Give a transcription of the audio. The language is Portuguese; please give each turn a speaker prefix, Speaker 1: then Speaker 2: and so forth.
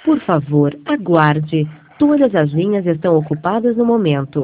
Speaker 1: Por favor, aguarde. Todas as linhas estão ocupadas no momento.